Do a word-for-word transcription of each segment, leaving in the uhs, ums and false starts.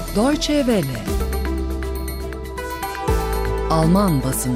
Deutsche Welle. Alman basını.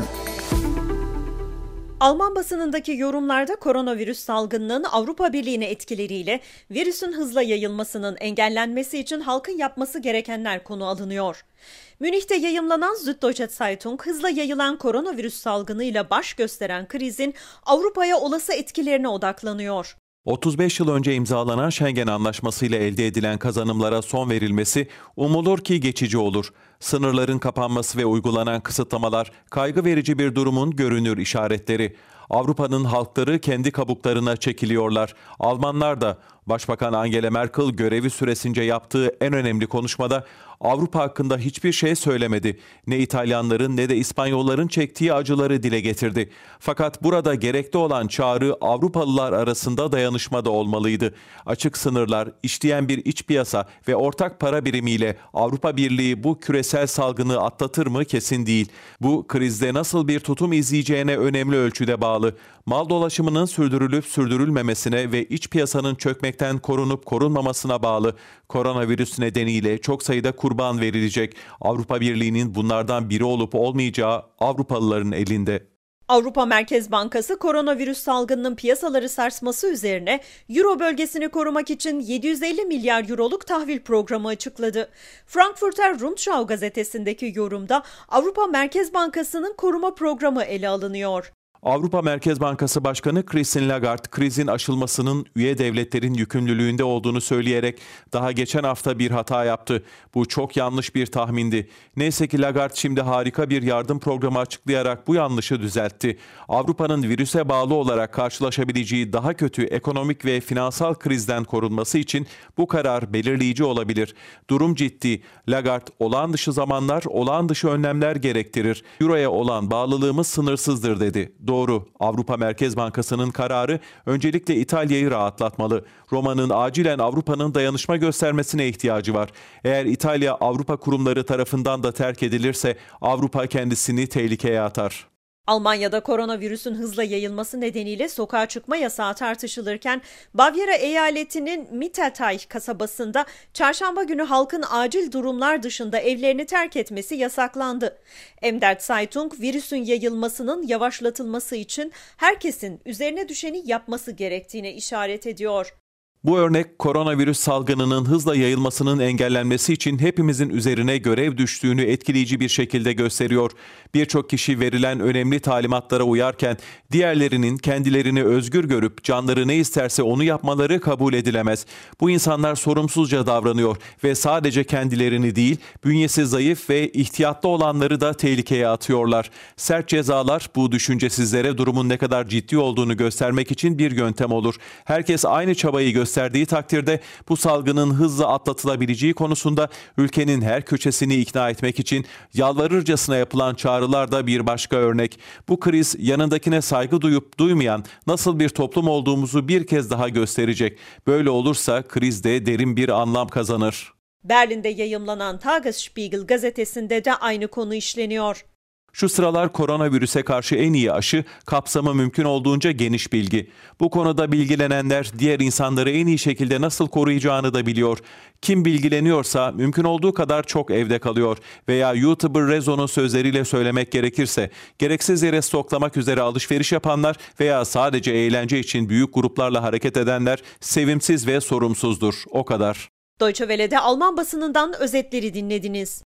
Alman basınındaki yorumlarda koronavirüs salgınının Avrupa Birliği'ne etkileriyle virüsün hızla yayılmasının engellenmesi için halkın yapması gerekenler konu alınıyor. Münih'te yayımlanan Süddeutsche Zeitung, hızla yayılan koronavirüs salgınıyla baş gösteren krizin Avrupa'ya olası etkilerine odaklanıyor. otuz beş yıl önce imzalanan Schengen Anlaşması ile elde edilen kazanımlara son verilmesi umulur ki geçici olur. Sınırların kapanması ve uygulanan kısıtlamalar kaygı verici bir durumun görünür işaretleri. Avrupa'nın halkları kendi kabuklarına çekiliyorlar. Almanlar da. Başbakan Angela Merkel görevi süresince yaptığı en önemli konuşmada Avrupa hakkında hiçbir şey söylemedi. Ne İtalyanların ne de İspanyolların çektiği acıları dile getirdi. Fakat burada gerekli olan çağrı Avrupalılar arasında dayanışmada olmalıydı. Açık sınırlar, işleyen bir iç piyasa ve ortak para birimiyle Avrupa Birliği bu küresel salgını atlatır mı kesin değil. Bu krizde nasıl bir tutum izleyeceğine önemli ölçüde bağlı. Mal dolaşımının sürdürülüp sürdürülmemesine ve iç piyasanın çökmekten korunup korunmamasına bağlı. Koronavirüs nedeniyle çok sayıda kurban verilecek. Avrupa Birliği'nin bunlardan biri olup olmayacağı Avrupalıların elinde. Avrupa Merkez Bankası koronavirüs salgınının piyasaları sarsması üzerine Euro bölgesini korumak için yedi yüz elli milyar euroluk tahvil programı açıkladı. Frankfurter Rundschau gazetesindeki yorumda Avrupa Merkez Bankası'nın koruma programı ele alınıyor. Avrupa Merkez Bankası Başkanı Christine Lagarde, krizin aşılmasının üye devletlerin yükümlülüğünde olduğunu söyleyerek daha geçen hafta bir hata yaptı. Bu çok yanlış bir tahmindi. Neyse ki Lagarde şimdi harika bir yardım programı açıklayarak bu yanlışı düzeltti. Avrupa'nın virüse bağlı olarak karşılaşabileceği daha kötü ekonomik ve finansal krizden korunması için bu karar belirleyici olabilir. Durum ciddi. Lagarde, olağan dışı zamanlar olağan dışı önlemler gerektirir. Euro'ya olan bağlılığımız sınırsızdır dedi. Doğru. Avrupa Merkez Bankası'nın kararı öncelikle İtalya'yı rahatlatmalı. Roma'nın acilen Avrupa'nın dayanışma göstermesine ihtiyacı var. Eğer İtalya Avrupa kurumları tarafından da terk edilirse Avrupa kendisini tehlikeye atar. Almanya'da koronavirüsün hızla yayılması nedeniyle sokağa çıkma yasağı tartışılırken Bavyera eyaletinin Mittelteil kasabasında çarşamba günü halkın acil durumlar dışında evlerini terk etmesi yasaklandı. Emder Zeitung, virüsün yayılmasının yavaşlatılması için herkesin üzerine düşeni yapması gerektiğine işaret ediyor. Bu örnek koronavirüs salgınının hızla yayılmasının engellenmesi için hepimizin üzerine görev düştüğünü etkileyici bir şekilde gösteriyor. Birçok kişi verilen önemli talimatlara uyarken diğerlerinin kendilerini özgür görüp canları ne isterse onu yapmaları kabul edilemez. Bu insanlar sorumsuzca davranıyor ve sadece kendilerini değil, bünyesi zayıf ve ihtiyatlı olanları da tehlikeye atıyorlar. Sert cezalar bu düşüncesizlere durumun ne kadar ciddi olduğunu göstermek için bir yöntem olur. Herkes aynı çabayı göstermeli. gösterdiği takdirde bu salgının hızla atlatılabileceği konusunda ülkenin her köşesini ikna etmek için yalvarırcasına yapılan çağrılar da bir başka örnek. Bu kriz yanındakine saygı duyup duymayan nasıl bir toplum olduğumuzu bir kez daha gösterecek. Böyle olursa kriz de derin bir anlam kazanır. Berlin'de yayımlanan Tagesspiegel gazetesinde de aynı konu işleniyor. Şu sıralar koronavirüse karşı en iyi aşı, kapsamı mümkün olduğunca geniş bilgi. Bu konuda bilgilenenler diğer insanları en iyi şekilde nasıl koruyacağını da biliyor. Kim bilgileniyorsa mümkün olduğu kadar çok evde kalıyor veya YouTuber Rezo'nun sözleriyle söylemek gerekirse gereksiz yere stoklamak üzere alışveriş yapanlar veya sadece eğlence için büyük gruplarla hareket edenler sevimsiz ve sorumsuzdur. O kadar. Deutsche Welle'de Alman basınından özetleri dinlediniz.